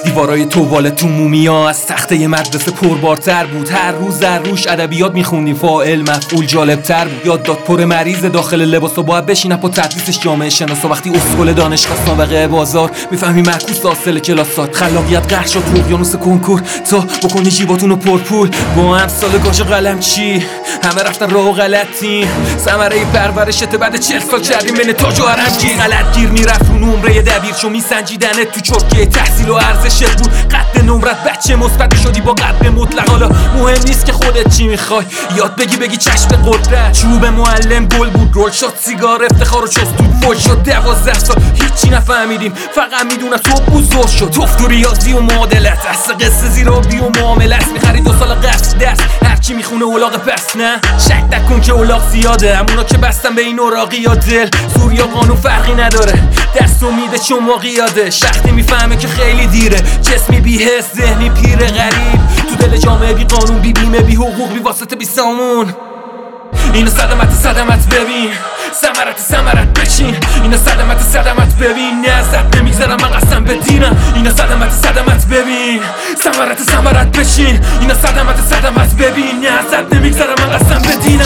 دیوارای توالت تو مومیا از تخته مدرسه پربارتر بود. هر روز در روش ادبیات میخوندیم، فاعل مفعول جالبتر بود. یاد داد پر مریض داخل لباسا باید بشینه با تدریسش جامعه شناسا. وقتی اسکول دانشگاه سابقه بازار میفهمی معکوس حاصل کلاسات. خلاقیت غرق شد تو اقیانوس کنکور تا بکنی جیباتونو پرپول. با هم سال گاج قلم چی همه رفتن راه و غلطی. ثمره پرورشت بعد 40 سال کردیم بین تاج و عربگیر. غلط گیر میرفت رو نمره دبیر چون میسنجیدنت تو چرکه تحصیل و ارزشت بود. قد نمرت بچه مثبت شدی با قد مطلق. حالا مهم نیست که خودت چی میخوای، یاد بگی چشم قدرت. چوب معلم گل بود، رول شد سیگار افتخار و چست بود. فوج شد 12 سال هیچی نفهمیدیم، فقط میدونم تو بزرگ شد. توف تو ریاضی و معادلت، اصل قصه زیرابی و معاملت. میخری 2 سال قصد درس هرچی میخونه اولاغ پس نه شک نکن که اولاغ زیاده. همونا که بستن به این اوراقی یا دل زور یا قانون فرقی نداره. دست امیده چون قیاده شخصی میفهمه که خیلی دیره. جسمی بی حس ذهنی پیر غریب تو دل جامعه بی قانون بی بیمه بی حقوق بی واسطه بی سامون. اینو صدمت ببین، ثمرت بچین. اینو صدمت ببین، نه ازت نمیگذرم من قسم به دینم. اینو صدمت ببین، ثمرت بچین. اینو صدمت ببین، نه ازت نمیگذرم من قسم به دینم.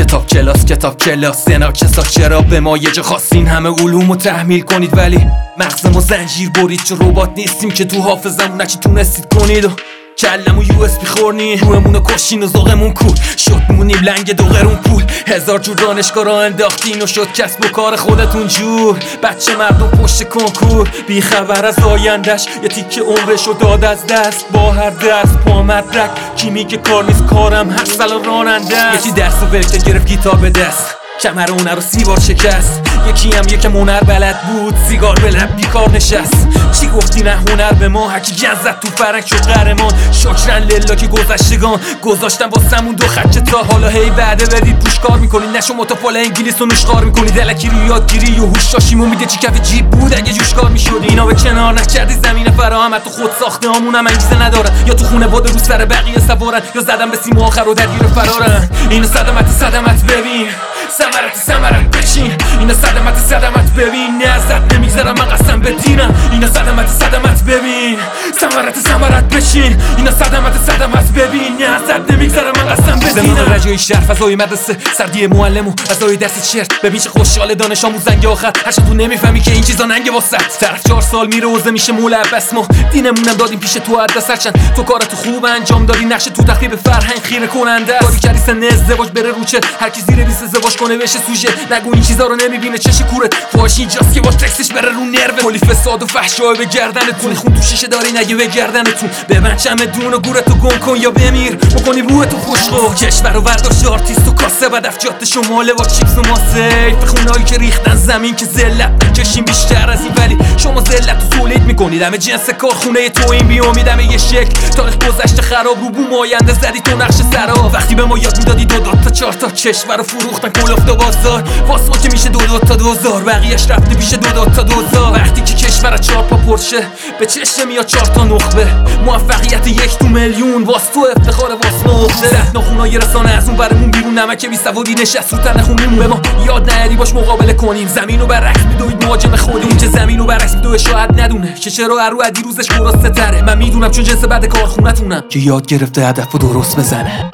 کلاس سنا کسا چرا به ما یه جا خواستین همه علومو تحمیل کنید ولی مغزمو زنجیر برید. چون ربات نیستیم که تو حافظمون نچی تونستید کنید و کلمو یو اس بی خورنی روحمونو کشین و ذوقمون کور شد. مونیم لنگ دو قرون پول، هزار جور دانشگاه را انداختین و شد کسب و کار خودتون جور. بچه مردم پشت کنکور بی خبر از آیندش، یه تیکه عمرشو داد از دست با هر درس پا مدرک. کی میگه کار نیست کارم هر سال راننده است. یکی درس و ولکه گرفت گیتار به دست، کمر اونه رو 30 بار شکست. یکم هنر بلد بود، سیگار به لب بیکار نشست. چی گفتی نه هنر به ما، هرکی گن زد تو فرنگ شد قهرمان. شکرن لله که گذشتگان گذاشتن واسمون 2 خط تا حالا هی وعده بدید پوش کار میکنی. نشو متفال انگلیس و نوشکار میکنی. دلکی رو یادگیری و هوش شاشیمو میده چی کف جیب بود اگه جوش کار میشدی. اینا به کنار نکردی زمین فراهم، تو خود ساخته هامونم انگیزه ندارن. یا تو خونه باده رو سر بقیه سوارن یا زدن به سیم آخر و درگیر فرارن. اینو صدمت ببین، ثمرت بچین. اینو صدمت ببین، نه ازت نمیگذرم من قسم به دینم. اینو صدمت ببین، ثمرت بچین. اینو صدمت ببین، نه ازت نمیگذرم من قسم به دینم. زمان رجای شهر فضای مدرسه سردی معلم و فضای درس چرت. ببین چه خوشحال دانش آموز زنگ آخر هرچند تو نمیفهمی که این چیزا ننگه واسط. طرف 4 سال میره عوض میشه مولبس. ما دینمونم دادیم پیش تو عدس هرچند تو کارتو خوب انجام دادی. نقش تو تخریب فرهنگ خیره کننده است. کاری کردی سن ازدواج بره روچه هر کی زیر 20 ازدواج کنه بشه سوژه. نگو این چیزا رو نمیبینه چش کورت فاش اینجاست که با تکسش بره رو نرو. کلی فساد و فحشا به گردنتون خون تو شیشه داری نگه به گردنتون. ببند چمدون و گورتو گم کن یا بمیر بکنی روحتو خوشگو. کشور و برداشت آرتیست و کاسه بدف جاده شماله با چیپس و ماسه. به خونهایی که ریختن زمین که ذلت نکشیم بیشتر از این ولی شما ذلت رو تولید میکنید. همه جنس کارخونه تو این بیامیدم یه شکل تاریخ گذشته خراب رو بوم آینده زدی تو نقش سرا. وقتی به ما یاد میدادی 2 تا 4 تا کشور رو فروختن کلفت و بازار واسه ما که میشه 2 تا 2000 بقیه‌اش رفته پیش 2 تا 2000. وقتی که کشور 4 پا پرشه به چشم میاد 4 تا نخبه. موفقیت 1 تو میلیون واس تو افتخار واس نقطه. رفت نخونای رسانه از اون برمون بیرون نمک بی سوادی نشست رو تن خونمون. به ما یاد ندی باش مقابله کنیم. زمینو برعکس میدوید مهاجم خودمون که زمینو برعکس میدوه شاید ندونه که چرا هر عدی روزش درسته تره. من میدونم چون جنس بعد کارخونه‌تونم که یاد گرفته هدفو درست بزنه.